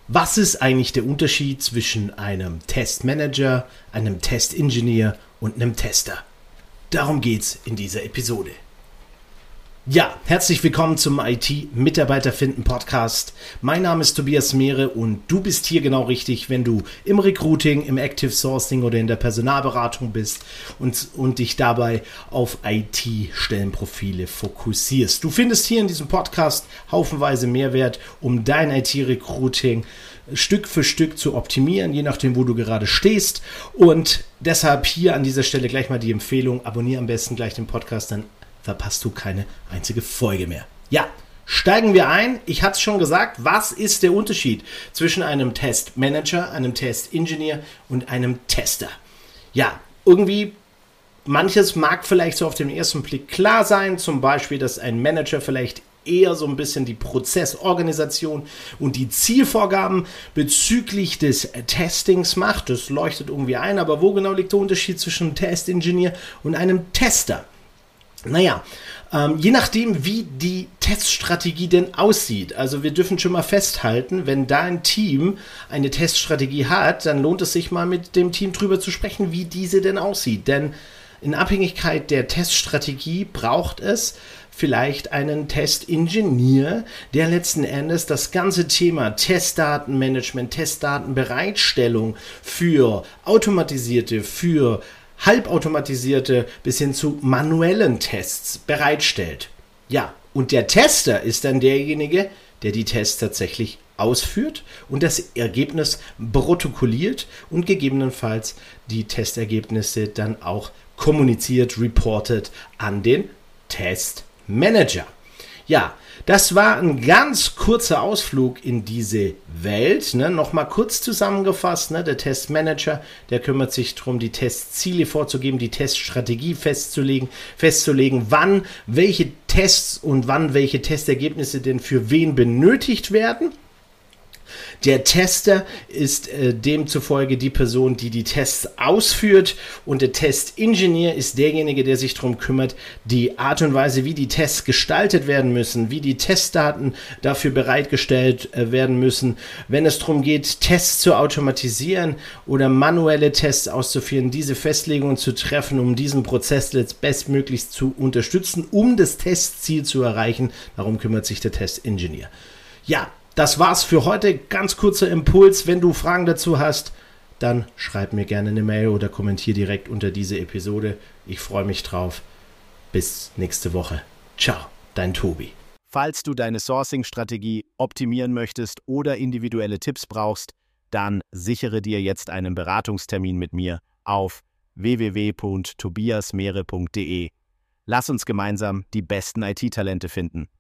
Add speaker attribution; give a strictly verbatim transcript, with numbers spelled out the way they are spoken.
Speaker 1: Was ist eigentlich der Unterschied zwischen einem Testmanager, einem Testingenieur und einem Tester? Darum geht's in dieser Episode. Ja, herzlich willkommen zum I T-Mitarbeiter finden Podcast. Mein Name ist Tobias Mehre und du bist hier genau richtig, wenn du im Recruiting, im Active Sourcing oder in der Personalberatung bist und, und dich dabei auf I T-Stellenprofile fokussierst. Du findest hier in diesem Podcast haufenweise Mehrwert, um dein I T-Recruiting Stück für Stück zu optimieren, je nachdem, wo du gerade stehst. Und deshalb hier an dieser Stelle gleich mal die Empfehlung, abonniere am besten gleich den Podcast, dann verpasst du keine einzige Folge mehr. Ja, steigen wir ein. Ich hatte es schon gesagt, was ist der Unterschied zwischen einem Testmanager, einem Testingenieur und einem Tester? Ja, irgendwie manches mag vielleicht so auf den ersten Blick klar sein, zum Beispiel, dass ein Manager vielleicht eher so ein bisschen die Prozessorganisation und die Zielvorgaben bezüglich des Testings macht. Das leuchtet irgendwie ein, aber wo genau liegt der Unterschied zwischen einem Testingenieur und einem Tester? Naja, ähm, je nachdem, wie die Teststrategie denn aussieht. Also wir dürfen schon mal festhalten, wenn dein Team eine Teststrategie hat, dann lohnt es sich mal mit dem Team drüber zu sprechen, wie diese denn aussieht. Denn in Abhängigkeit der Teststrategie braucht es vielleicht einen Testingenieur, der letzten Endes das ganze Thema Testdatenmanagement, Testdatenbereitstellung für automatisierte, für halbautomatisierte bis hin zu manuellen Tests bereitstellt. Ja, und der Tester ist dann derjenige, der die Tests tatsächlich ausführt und das Ergebnis protokolliert und gegebenenfalls die Testergebnisse dann auch kommuniziert, reportet an den Testmanager. Ja, das war ein ganz kurzer Ausflug in diese Welt. Ne? Nochmal kurz zusammengefasst, ne? Der Testmanager, der kümmert sich darum, die Testziele vorzugeben, die Teststrategie festzulegen, festzulegen, wann welche Tests und wann welche Testergebnisse denn für wen benötigt werden. Der Tester ist äh, demzufolge die Person, die die Tests ausführt, und der Testingenieur ist derjenige, der sich darum kümmert, die Art und Weise, wie die Tests gestaltet werden müssen, wie die Testdaten dafür bereitgestellt äh, werden müssen, wenn es darum geht, Tests zu automatisieren oder manuelle Tests auszuführen, diese Festlegungen zu treffen, um diesen Prozess bestmöglichst zu unterstützen, um das Testziel zu erreichen. Darum kümmert sich der Testingenieur. Ja, das war's für heute. Ganz kurzer Impuls. Wenn du Fragen dazu hast, dann schreib mir gerne eine Mail oder kommentier direkt unter diese Episode. Ich freue mich drauf. Bis nächste Woche. Ciao, dein Tobi.
Speaker 2: Falls du deine Sourcing-Strategie optimieren möchtest oder individuelle Tipps brauchst, dann sichere dir jetzt einen Beratungstermin mit mir auf w w w punkt tobias mehre punkt de. Lass uns gemeinsam die besten I T-Talente finden.